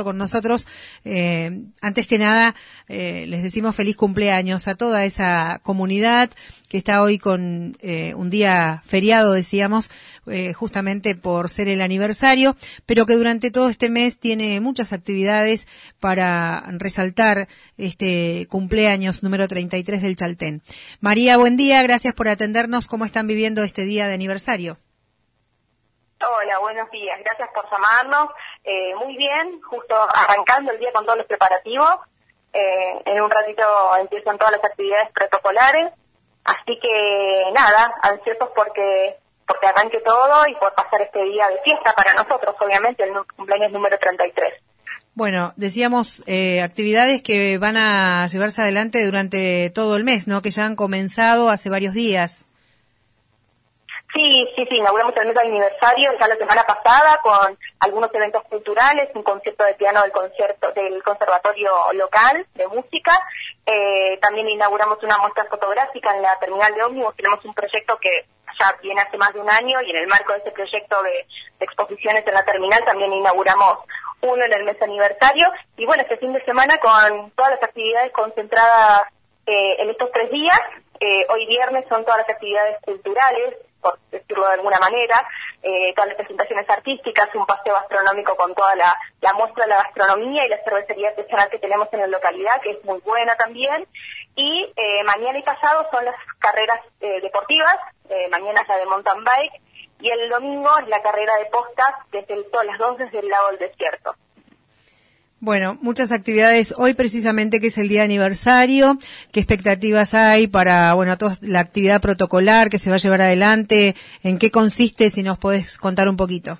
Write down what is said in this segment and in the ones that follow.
con nosotros. Antes que nada, les decimos feliz cumpleaños a toda esa comunidad que está hoy con un día feriado, decíamos, justamente por ser el aniversario, pero que durante todo este mes tiene muchas actividades para resaltar este cumpleaños número 33 del Chaltén. María, buen día, gracias por atendernos. ¿Cómo están viviendo este día de aniversario? Hola, buenos días, gracias por llamarnos. Muy bien, justo arrancando el día con todos los preparativos. En un ratito empiezan todas las actividades protocolares, así que nada, ansiosos porque arranque todo y por pasar este día de fiesta para nosotros, obviamente, el cumpleaños número 33. Bueno, decíamos actividades que van a llevarse adelante durante todo el mes, ¿no? Que ya han comenzado hace varios días. Sí, inauguramos el mes de aniversario ya la semana pasada con algunos eventos culturales, un concierto de piano del conservatorio local de música. También inauguramos una muestra fotográfica en la terminal de ómnibus. Tenemos un proyecto que ya viene hace más de un año y en el marco de ese proyecto de exposiciones en la terminal también inauguramos uno en el mes de aniversario. Y bueno, este fin de semana con todas las actividades concentradas en estos 3 días. Hoy viernes son todas las actividades culturales, por decirlo de alguna manera, todas las presentaciones artísticas, un paseo gastronómico con toda la muestra de la gastronomía y la cervecería artesanal que tenemos en la localidad, que es muy buena también. Y mañana y pasado son las carreras deportivas, mañana es la de mountain bike, y el domingo es la carrera de postas desde todas las 2 desde el lado del desierto. Bueno, muchas actividades hoy precisamente que es el día aniversario. ¿Qué expectativas hay para, toda la actividad protocolar que se va a llevar adelante? ¿En qué consiste? Si nos podés contar un poquito.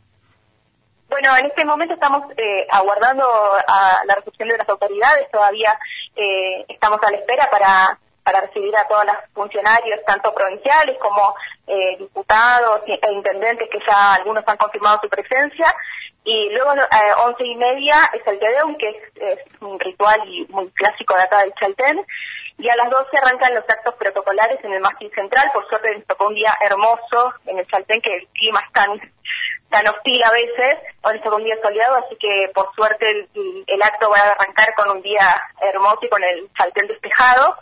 Bueno, en este momento estamos aguardando a la recepción de las autoridades. Todavía estamos a la espera para recibir a todos los funcionarios, tanto provinciales como diputados e intendentes, que ya algunos han confirmado su presencia. Y luego a 11:30 es el Te Deum, que es un ritual y muy clásico de acá del Chaltén. Y a las 12 arrancan los actos protocolares en el mástil central. Por suerte nos tocó un día hermoso en el Chaltén, que el clima es tan hostil a veces. Hoy nos tocó un día soleado, así que por suerte el acto va a arrancar con un día hermoso y con el Chaltén despejado.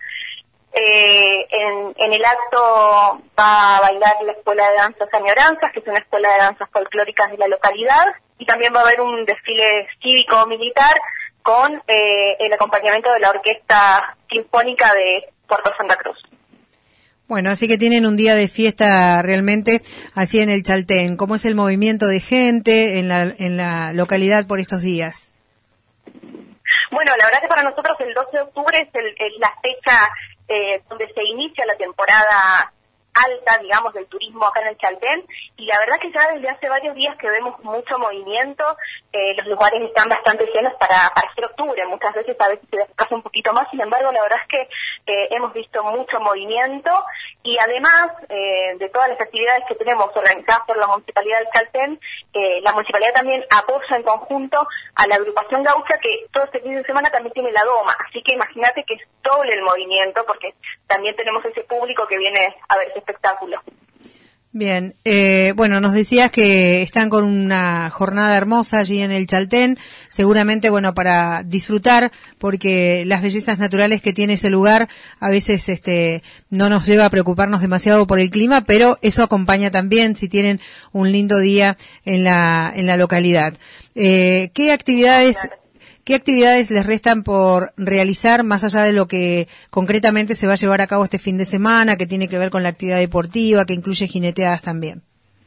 En el acto va a bailar la Escuela de Danzas Añoranzas, que es una escuela de danzas folclóricas de la localidad, y también va a haber un desfile cívico-militar con el acompañamiento de la Orquesta Sinfónica de Puerto Santa Cruz. Bueno, así que tienen un día de fiesta realmente así en el Chaltén. ¿Cómo es el movimiento de gente en la localidad por estos días? Bueno, la verdad que para nosotros el 12 de octubre es la fecha donde se inicia la temporada alta, digamos, del turismo acá en el Chaltén, y la verdad que ya desde hace varios días que vemos mucho movimiento. Los lugares están bastante llenos para ser octubre, muchas veces a veces se desplaza un poquito más, sin embargo la verdad es que hemos visto mucho movimiento, y además de todas las actividades que tenemos organizadas por la Municipalidad del Chaltén, la Municipalidad también apoya en conjunto a la agrupación gaucha, que todo este fin de semana también tiene la doma, así que imagínate que es doble el movimiento, porque también tenemos ese público que viene a ver ese espectáculo. Bien, nos decías que están con una jornada hermosa allí en el Chaltén, seguramente, para disfrutar, porque las bellezas naturales que tiene ese lugar a veces no nos lleva a preocuparnos demasiado por el clima, pero eso acompaña también si tienen un lindo día en la localidad. ¿Qué actividades les restan por realizar más allá de lo que concretamente se va a llevar a cabo este fin de semana, que tiene que ver con la actividad deportiva, que incluye jineteadas también?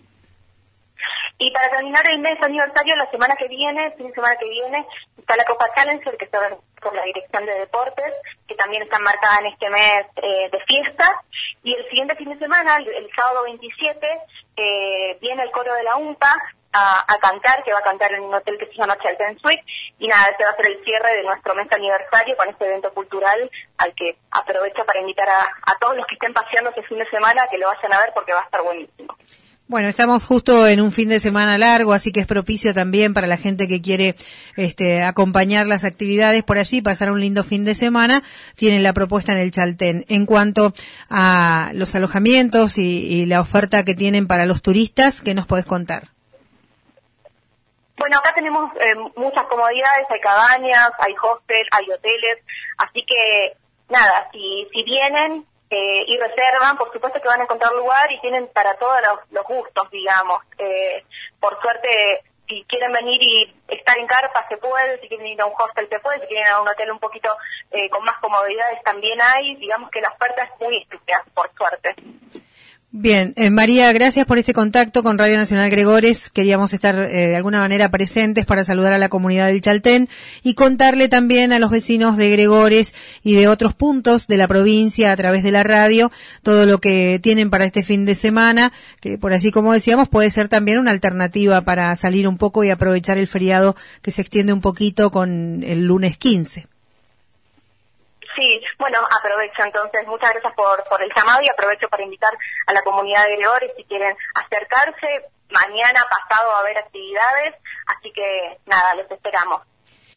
Y para terminar el mes de aniversario, el fin de semana que viene, está la Copa Challenger, que está por la Dirección de Deportes, que también está marcada en este mes de fiestas. Y el siguiente fin de semana, el sábado 27, viene el coro de la UMPA a cantar, que va a cantar en un hotel que se llama Chaltén Suite, y nada, este va a ser el cierre de nuestro mes de aniversario con este evento cultural, al que aprovecho para invitar a todos los que estén paseando este fin de semana que lo vayan a ver, porque va a estar buenísimo. Bueno, estamos justo en un fin de semana largo, así que es propicio también para la gente que quiere acompañar las actividades por allí, pasar un lindo fin de semana. Tienen la propuesta en el Chaltén. En cuanto a los alojamientos y la oferta que tienen para los turistas, ¿qué nos podés contar? Bueno, acá tenemos muchas comodidades, hay cabañas, hay hostel, hay hoteles, así que nada, si vienen y reservan, por supuesto que van a encontrar lugar y tienen para todos los gustos, digamos. Por suerte, si quieren venir y estar en carpa se puede, si quieren ir a un hostel se puede, si quieren ir a un hotel un poquito con más comodidades también hay, digamos que la oferta es muy amplia, por suerte. Bien, María, gracias por este contacto con Radio Nacional Gregores. Queríamos estar de alguna manera presentes para saludar a la comunidad del Chaltén y contarle también a los vecinos de Gregores y de otros puntos de la provincia a través de la radio todo lo que tienen para este fin de semana, que por así como decíamos puede ser también una alternativa para salir un poco y aprovechar el feriado que se extiende un poquito con el lunes 15. Sí, bueno, aprovecho entonces, muchas gracias por el llamado y aprovecho para invitar a la comunidad de Gregores si quieren acercarse. Mañana, pasado va a haber actividades, así que nada, los esperamos.